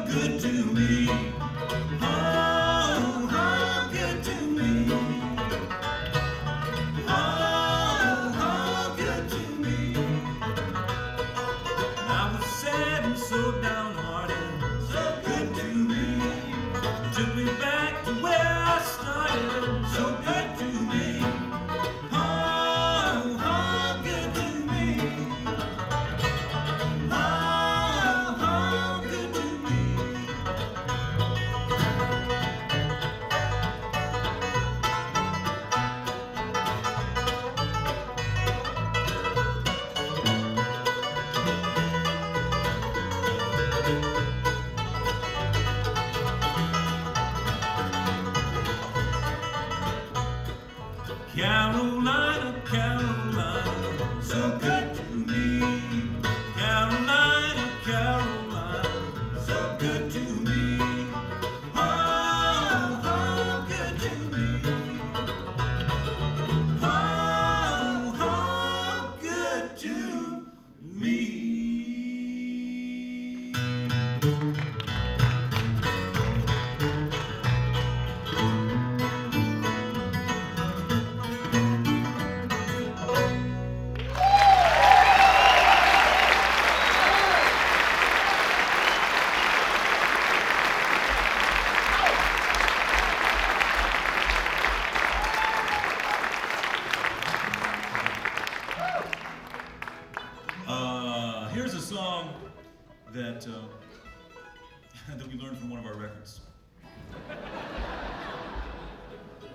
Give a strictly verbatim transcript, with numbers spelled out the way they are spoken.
good to me. Oh, how good to me. Oh, how good to me. I was sad and so downhearted, so good to me. Took me back to where I started, so good to me. Oh, how good to me. Oh, how good to me. Carolina, Carolina, so good to me. Carolina, Carolina, so good to me. Oh, how good to me. Oh, how good to me. Uh, here's a song that uh, that we learned from one of our records.